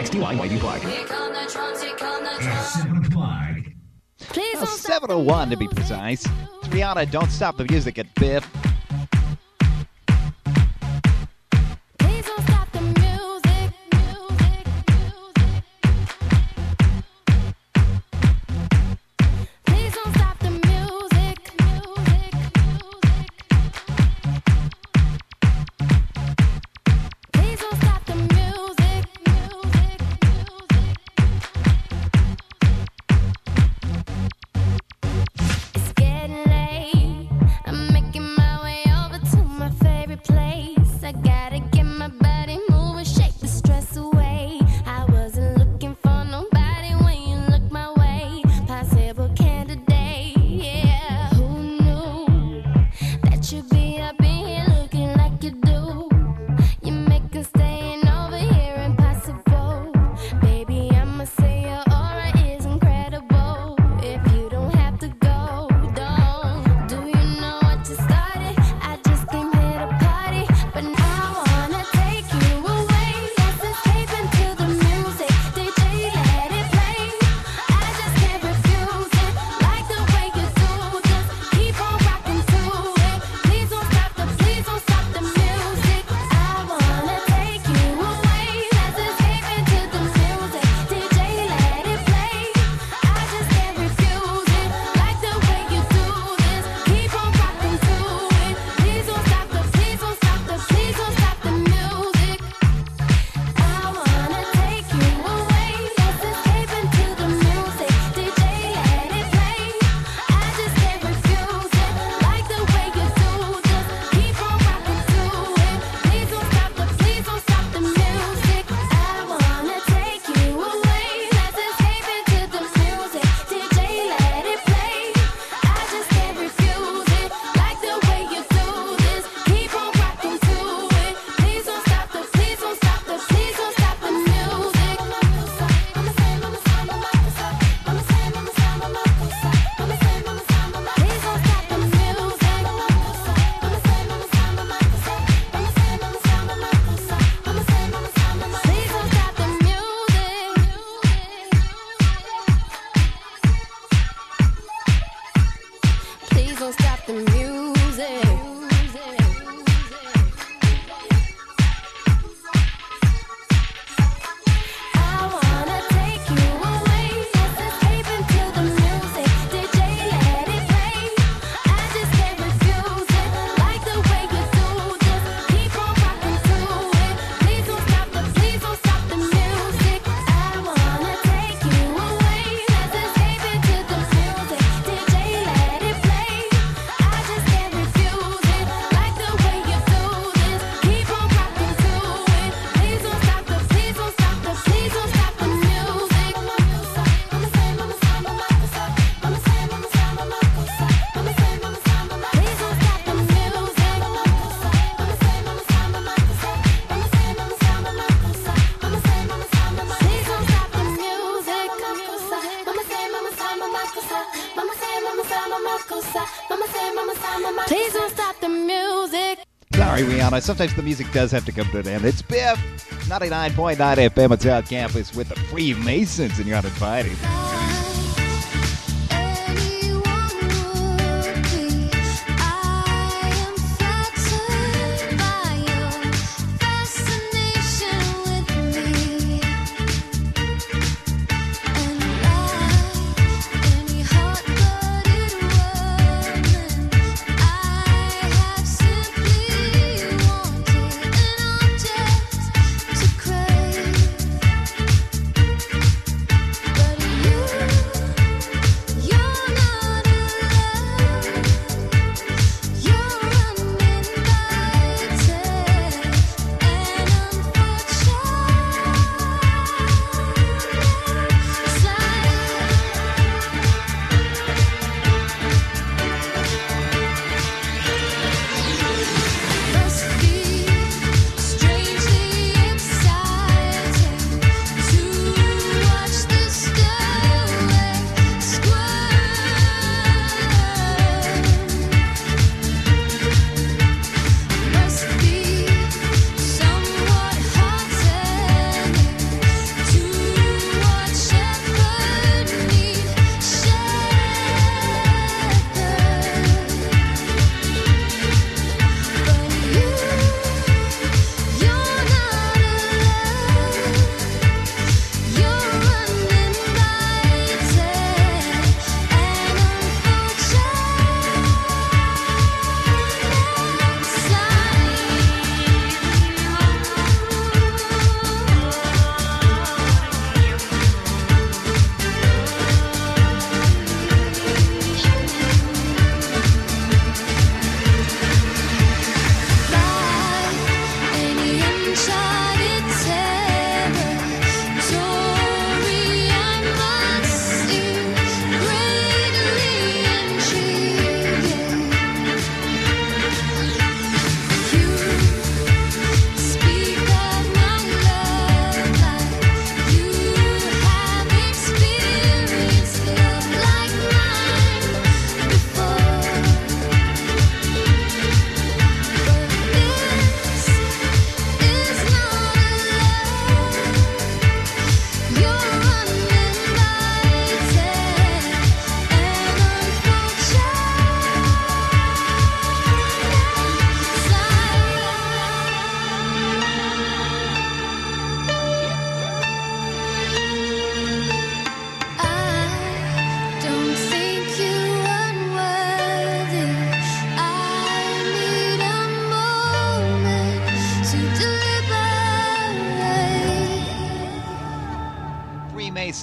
XTY YU Flag. Here come the drums, here come the drums. Flag. Please Well, don't stop the 7:01 to be precise. It's Rihanna, Don't Stop the Music at Biff. Please don't stop the music, music, music. Please don't stop the music, music, music. Please don't stop the music, music, music. It's getting late. I'm making my way over to my favorite place. I gotta get my body moving, shake the stress away. I wasn't looking for nobody when you look my way. Possible candidate, yeah. Who knew that you'd be up in here looking like you do? You make us staying over here impossible. Baby, I'ma say your aura is incredible. If you don't have to go, don't. Do you know what you started? I just came here to party, but now I wanna take you away. Let's escape into the music. DJ, let it play. I just can't refuse it. Like the way you do. Just keep on rocking to it. Please don't stop the music. I wanna take you away. Let's escape into the music. DJ, let it play. I just can't refuse it. Like the way you do this. Keep on rocking to it. Please don't stop the music. I wanna take you away. Let's escape into the music. DJ, let it play. I just can't refuse it. Like the way you do this. Keep on rocking to it. Please don't stop the music. I wanna take you away. Let's escape into the music. DJ, let it play. I just can't refuse it. Like the way you do this. Keep on rocking to it. Please don't stop the music. Please don't stop the music. I wanna take you away. Let's escape into the music. DJ, let it play. I just can't refuse it. Like the way you do this. Keep on rocking to it. Please don't stop the music. I wanna take you away. Let's escape into the music. DJ, let it play. I just can't refuse it. Like the way you do this. Keep on rocking to it. Please don't stop the music. Please don't stop the music. Sorry, Rihanna. Sometimes the music does have to come to an end. It's Biff, 99.9 FM at South Campus with the Freemasons, and you're uninvited. But you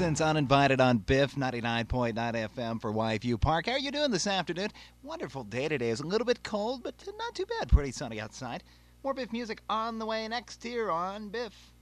Masons, Uninvited on Biff 99.9 FM for YFU Park. How are you doing this afternoon? Wonderful day today. It's a little bit cold, but not too bad. Pretty sunny outside. More Biff music on the way next here on Biff.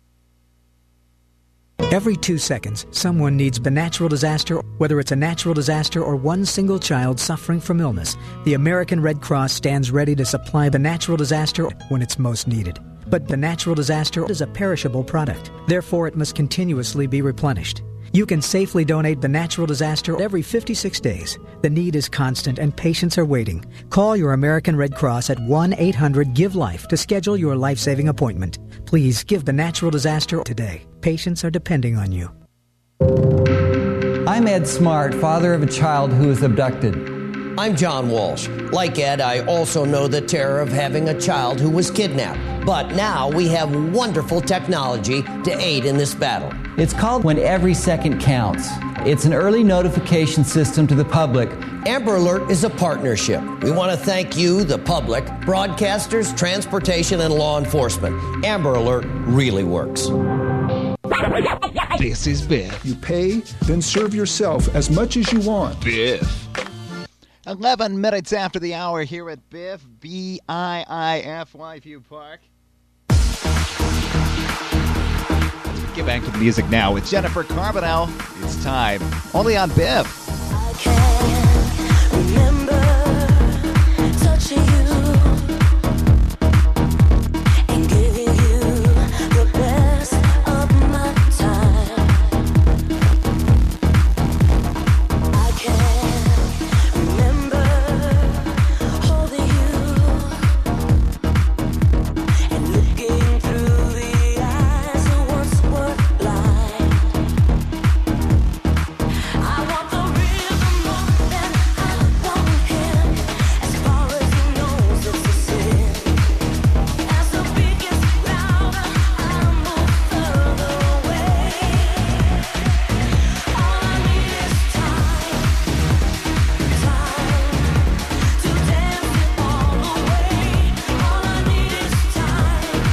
Every 2 seconds, someone needs a natural disaster. Whether it's a natural disaster or one single child suffering from illness, the American Red Cross stands ready to supply the natural disaster when it's most needed. But the natural disaster is a perishable product. Therefore, it must continuously be replenished. You can safely donate the natural disaster every 56 days. The need is constant and patients are waiting. Call your American Red Cross at 1-800-GIVE-LIFE to schedule your life-saving appointment. Please give the natural disaster today. Patients are depending on you. I'm Ed Smart, father of a child who was abducted. I'm John Walsh. Like Ed, I also know the terror of having a child who was kidnapped. But now we have wonderful technology to aid in this battle. It's called When Every Second Counts. It's an early notification system to the public. Amber Alert is a partnership. We want to thank you, the public, broadcasters, transportation, and law enforcement. Amber Alert really works. This is Biff. You pay, then serve yourself as much as you want. Biff. 11 minutes after the hour here at Biff, B-I-I-F, YFU Park. Get back to the music now with Jennifer Carbonell. It's time. Only on Biff. I can't remember touching you and giving you the best of my time. I can't remember holding you and looking through the eyes that once were blind. I want the rhythm more than I want him. As far as he knows, it's a sin. As the beat gets louder, I move further away. All I need is time to dance it all away. All I need is time to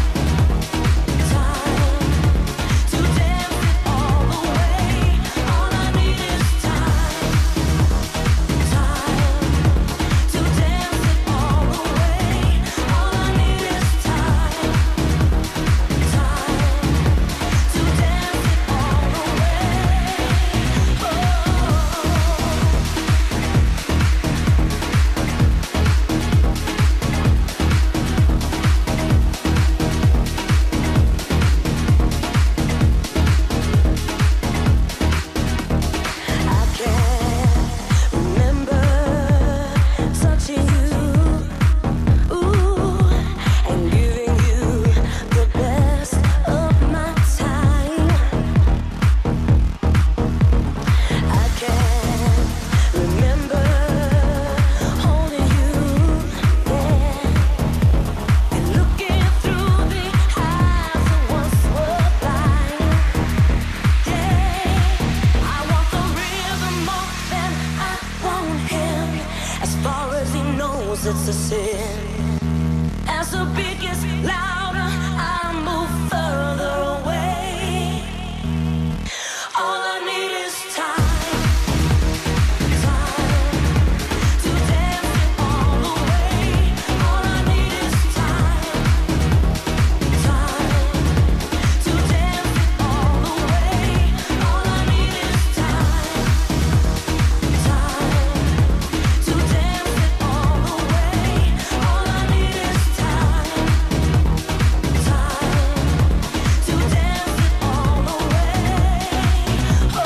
dance it all away. All I need is time to dance it all away. All I need is time to dance it all I can't remember touching you, and giving you the best of my time. I can't remember holding you, and looking through the eyes that once were blind. I want the rhythm more than I want him. As far as he knows, it's a sin. As the beat gets louder, I move further away. All I need is time to dance it all away. All I need is time to dance it all away. All I need is time to dance it all away. All I need is time to dance it all away. To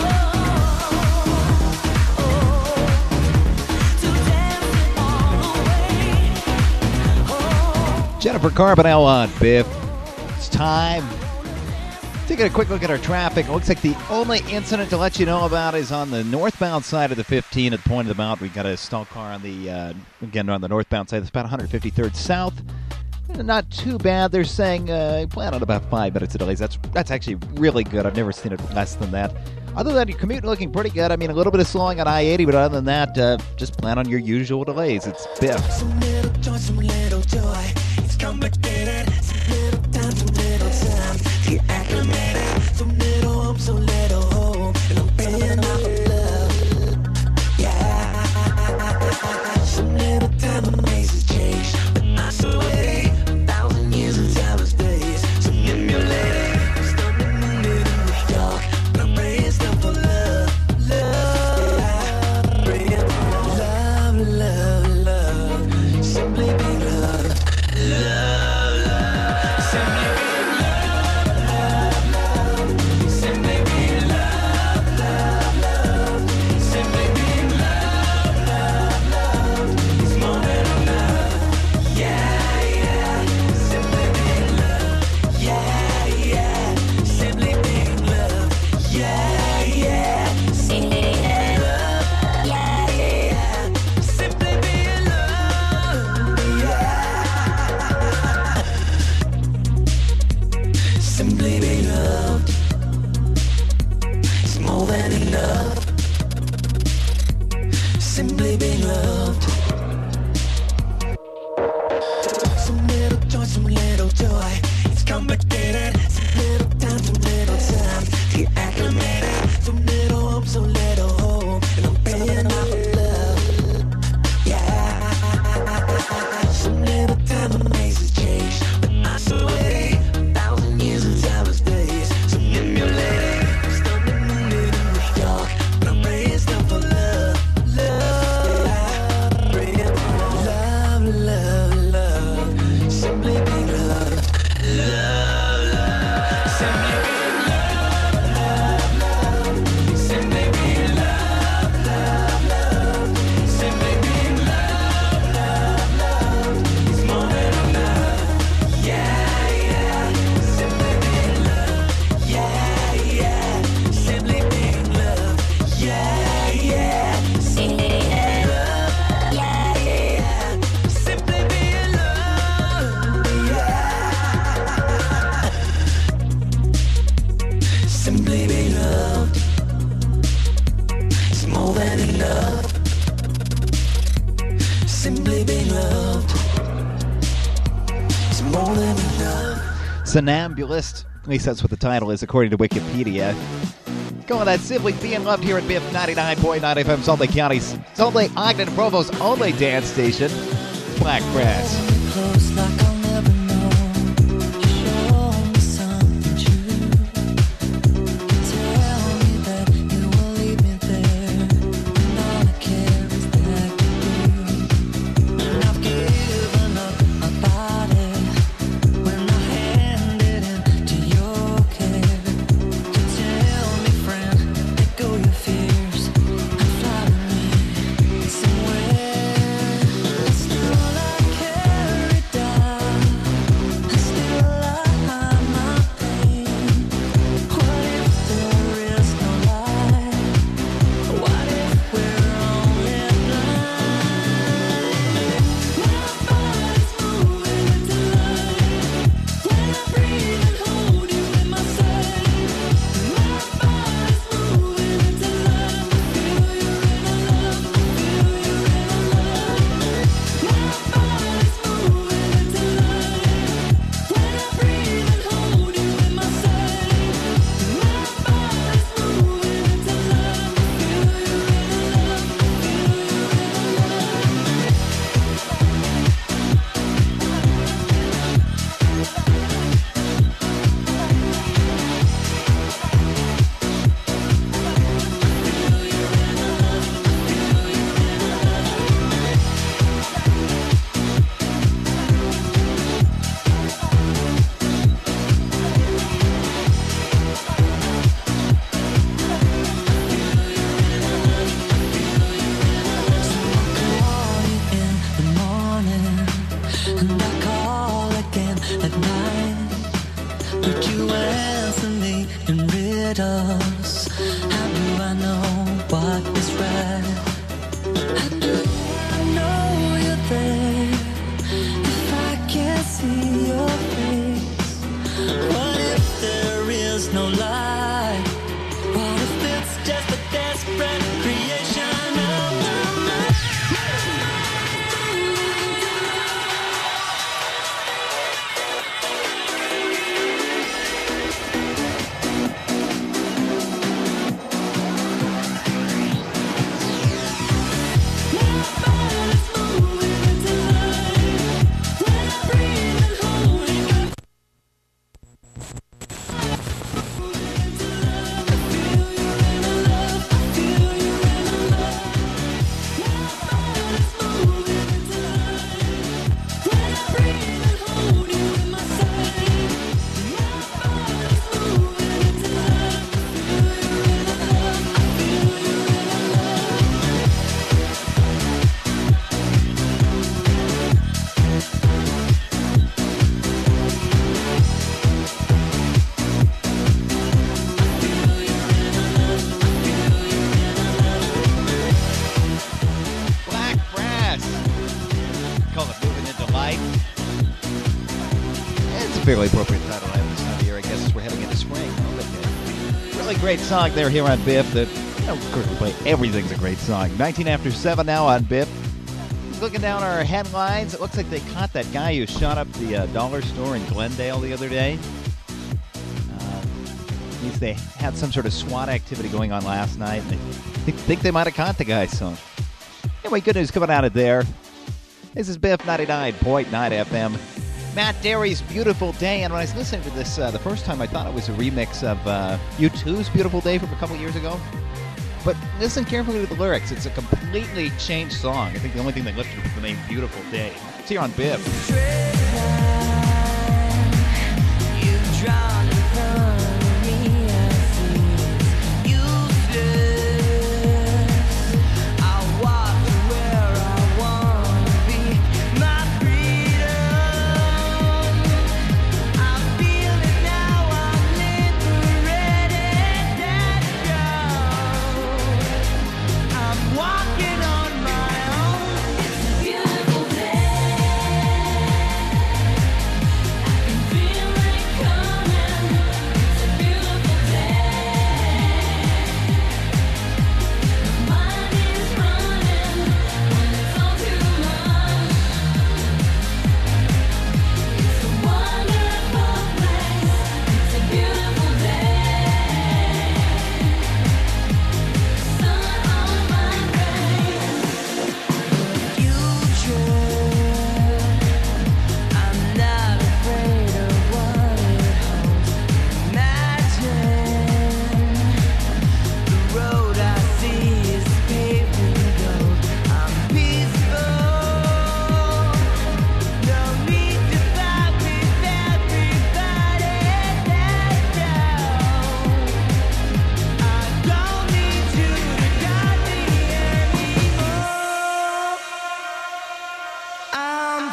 dance it all away. Jennifer Carbonell on Biff. It's time. Taking a quick look at our traffic. It looks like the only incident to let you know about is on the northbound side of the 15 at the point of the mount. We've got a stalled car on the, again, on the northbound side. It's about 153rd south. Not too bad. They're saying plan on about 5 minutes of delays. That's actually really good. I've never seen it less than that. Other than that, your commute looking pretty good. I mean, a little bit of slowing on I-80, but other than that, just plan on your usual delays. It's Biff. Some little joy. It's complicated. Some little time to get acclimated. Some little home, so little hope. Somnambulist. At least that's what the title is, according to Wikipedia. Go on that Simply Being Loved here at Biff 99.9 FM, Salt Lake County's, Salt Lake, Ogden, and Provo's only dance station. Black Brass. Close like I'll never know. Show me something true. Tell me that you will leave me there. And all I care is that you do. And I've given up my body when I handed into your care. Tell me, friend, let go your fears and fly with me somewhere. Still I carry down, and still I hide my pain. What if there is no light? What if we're only blind? My body's moving into life. When I breathe and hold you in my sight. My body's moving into life. I feel you're in a love. I feel you're in a love. My body's moving into life. When I breathe and hold you in my sight. My body's moving into life. I feel you're in a love. I feel you're in call you in the morning, and I call again at night. But you answer me in riddles. How do I know what is right? How do I know you're there if I can't see your face? What if there is no light? What if it's just a desperate creation of the mind? Black Brass. Call it Moving Into Life. It's a fairly appropriate title I have this time of year, I guess, as we're heading into spring. Really great song there here on Biff. That, of course, we play Everything's a Great Song. 19 after 7 now on Biff. Looking down our headlines, it looks like they caught that guy who shot up the dollar store in Glendale the other day. Means they had some sort of SWAT activity going on last night, and they think they might have caught the guy. So, anyway, good news coming out of there. This is Biff 99.9 FM. Matt Derry's Beautiful Day, and when I was listening to this the first time, I thought it was a remix of U2's Beautiful Day from a couple years ago. But listen carefully to the lyrics. It's a completely changed song. I think the only thing they lifted was the name Beautiful Day. It's here on Biff. You've drawn in front of me, I see it's useless. I'll walk to where I want to be. My freedom, I feel it now. I'm liberated. Let's go. I'm walking on my own. It's a beautiful day.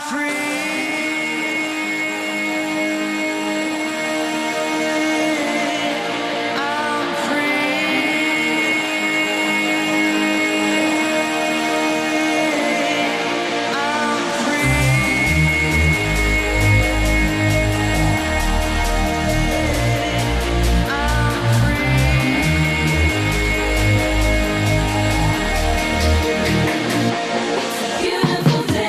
Beautiful day.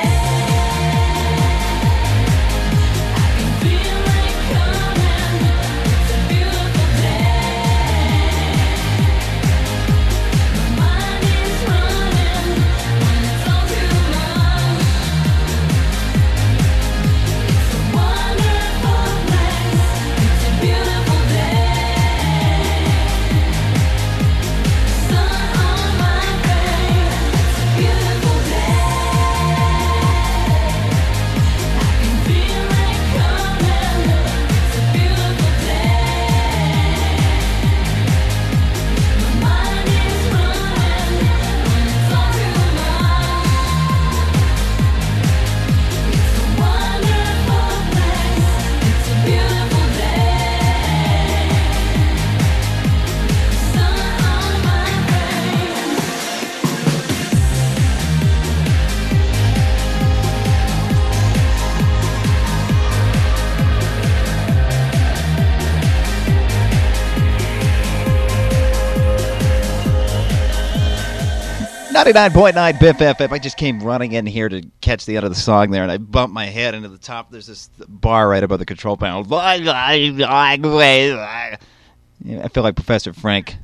.9 Biff FM. I just came running in here to catch the end of the song there, and I bumped my head into the top. There's this bar right above the control panel. I feel like Professor Frank.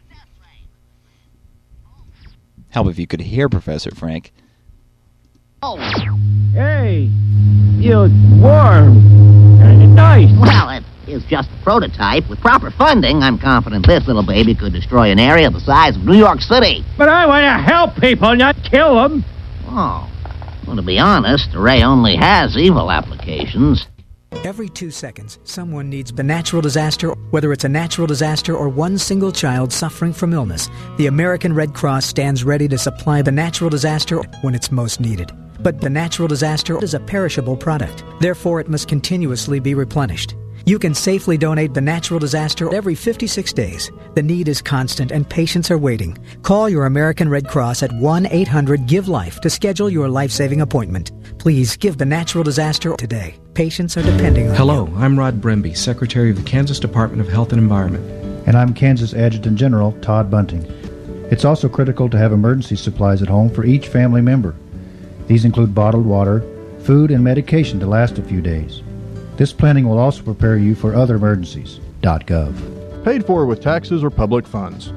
Help if you could hear Professor Frank. Oh. Hey, you're warm. Nice. Well, it is just a prototype. With proper funding, I'm confident this little baby could destroy an area the size of New York City. But I want to help people, not kill them. Oh. Well, to be honest, the ray only has evil applications. Every 2 seconds, someone needs the natural disaster, whether it's a natural disaster or one single child suffering from illness. The American Red Cross stands ready to supply the natural disaster when it's most needed. But the natural disaster is a perishable product. Therefore, it must continuously be replenished. You can safely donate the natural disaster every 56 days. The need is constant and patients are waiting. Call your American Red Cross at 1-800-GIVE-LIFE to schedule your life-saving appointment. Please give the natural disaster today. Patients are depending on you. Hello, I'm Rod Brimby, Secretary of the Kansas Department of Health and Environment. And I'm Kansas Adjutant General Todd Bunting. It's also critical to have emergency supplies at home for each family member. These include bottled water, food, and medication to last a few days. This planning will also prepare you for other emergencies. .gov. Paid for with taxes or public funds.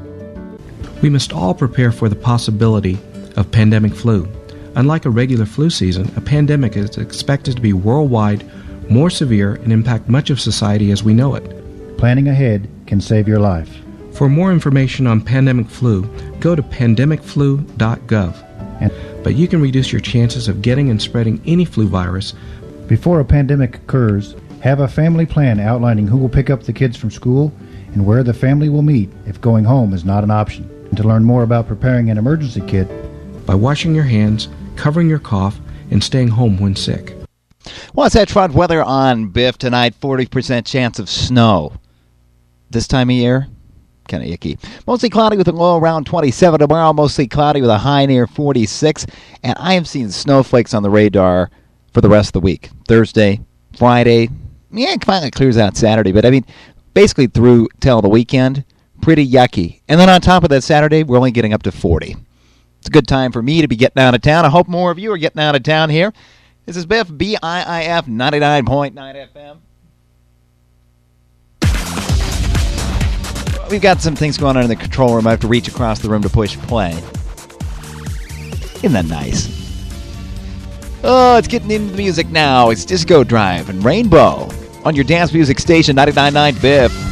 We must all prepare for the possibility of pandemic flu. Unlike a regular flu season, a pandemic is expected to be worldwide, more severe, and impact much of society as we know it. Planning ahead can save your life. For more information on pandemic flu, go to pandemicflu.gov. But you can reduce your chances of getting and spreading any flu virus. Before a pandemic occurs, have a family plan outlining who will pick up the kids from school and where the family will meet if going home is not an option. And to learn more about preparing an emergency kit, by washing your hands, covering your cough, and staying home when sick. What's that front weather on, Biff? Tonight, 40% chance of snow. This time of year, kind of icky. Mostly cloudy with a low around 27. Tomorrow, mostly cloudy with a high near 46. And I am seeing snowflakes on the radar for the rest of the week. Thursday, Friday, yeah, it finally clears out Saturday. But, I mean, basically through till the weekend, pretty yucky. And then on top of that Saturday, we're only getting up to 40. It's a good time for me to be getting out of town. I hope more of you are getting out of town here. This is Biff, BIIF 99.9 FM. We've got some things going on in the control room. I have to reach across the room to push play. Isn't that nice? Oh, it's getting into the music now. It's Disco Drive and Rainbow on your dance music station, 99.9 Biff.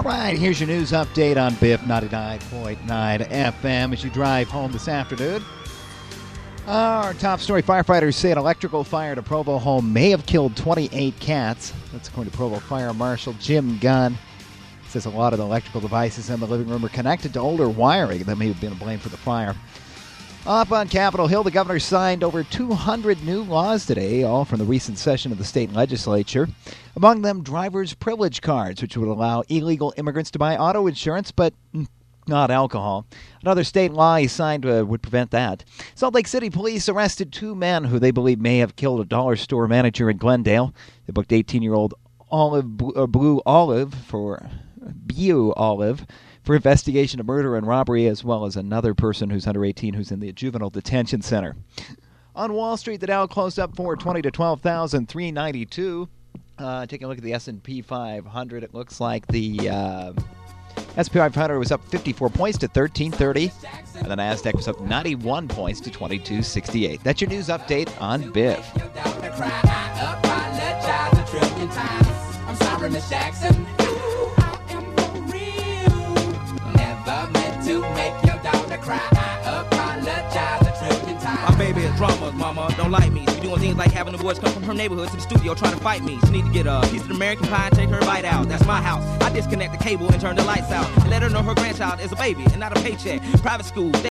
All right, here's your news update on Biff 99.9 FM as you drive home this afternoon. Our top story, firefighters say an electrical fire at a Provo home may have killed 28 cats. That's according to Provo Fire Marshal Jim Gunn. Says a lot of the electrical devices in the living room are connected to older wiring that may have been blamed for the fire. Up on Capitol Hill, the governor signed over 200 new laws today, all from the recent session of the state legislature. Among them, driver's privilege cards, which would allow illegal immigrants to buy auto insurance, but not alcohol. Another state law he signed would prevent that. Salt Lake City police arrested 2 men who they believe may have killed a dollar store manager in Glendale. They booked 18-year-old Blue Olive for investigation of murder and robbery, as well as another person who's under 18 who's in the juvenile detention center. On Wall Street, the Dow closed up 420 to 12,392. Taking a look at the S&P 500, it looks like the S&P 500 was up 54 points to 1330, and the NASDAQ was up 91 points to 2268. That's your news update on Biff. I'm sorry, Miss Jackson. To make your daughter cry, I apologize a trillion times. My baby is drama, mama, don't like me. She doing things like having the boys come from her neighborhood to the studio trying to fight me. She need to get a piece of the American pie and take her bite out. That's my house. I disconnect the cable and turn the lights out. And let her know her grandchild is a baby and not a paycheck. Private school.